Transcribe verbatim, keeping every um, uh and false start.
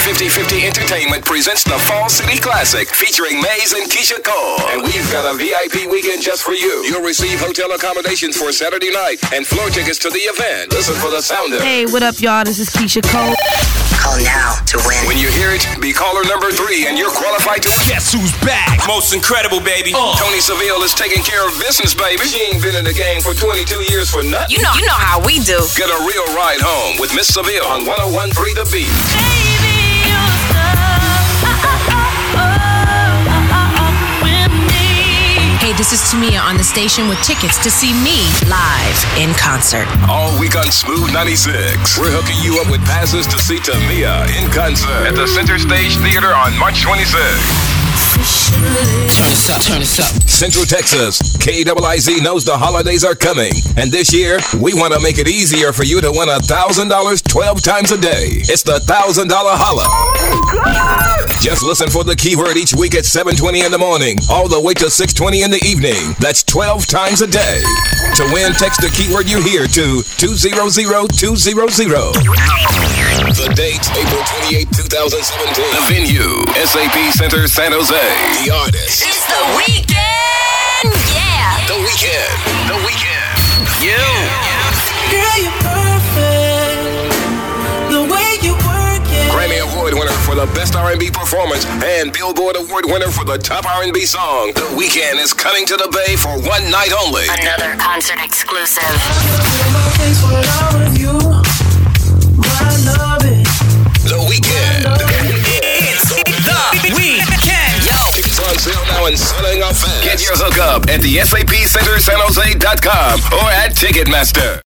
fifty-fifty Entertainment presents the Fall City Classic featuring Maze and Keisha Cole. And we've got a V I P weekend just for you. You'll receive hotel accommodations for Saturday night and floor tickets to the event. Listen for the sound of it. Hey, what up, y'all? This is Keisha Cole. Call now to win. When you hear it, be caller number three and you're qualified to win. Guess who's back? Most incredible, baby. Uh. Tony Seville is taking care of business, baby. She ain't been in the game for twenty-two years for nothing. You know, you know how we do. Get a real ride home with Miss Seville on one oh one point three The Beat. Baby, you're stuck. Oh, oh, oh, oh, oh, with me. Hey, this is Tamia on the station with tickets to see me live in concert. All week on Smooth ninety-six, we're hooking you up with passes to see Tamia in concert at the Center Stage Theater on March twenty-sixth. Turn this up, turn this up. Central Texas, K I I Z knows the holidays are coming. And this year, we want to make it easier for you to win one thousand dollars twelve times a day. It's the one thousand dollars Holla. Oh, just listen for the keyword each week at seven twenty in the morning, all the way to six twenty in the evening. That's twelve times a day. To win, text the keyword you hear to two zero zero two zero zero. The date, April twenty-eighth, twenty seventeen. The venue, S A P Center, San Jose. The artist, It's the weekend! Yeah! The Weeknd. The Weeknd. You. Girl, you're perfect. The way you work it. Grammy Award winner for the best R and B performance and Billboard Award winner for the top R and B song. The Weeknd is coming to the Bay for one night only. Another concert exclusive. My face for all of you. I love it. The Weeknd. It's the weekend. Yo. Tickets on sale now and selling off fast. Get your hookup at the S A P Center San Jose dot com or at Ticketmaster.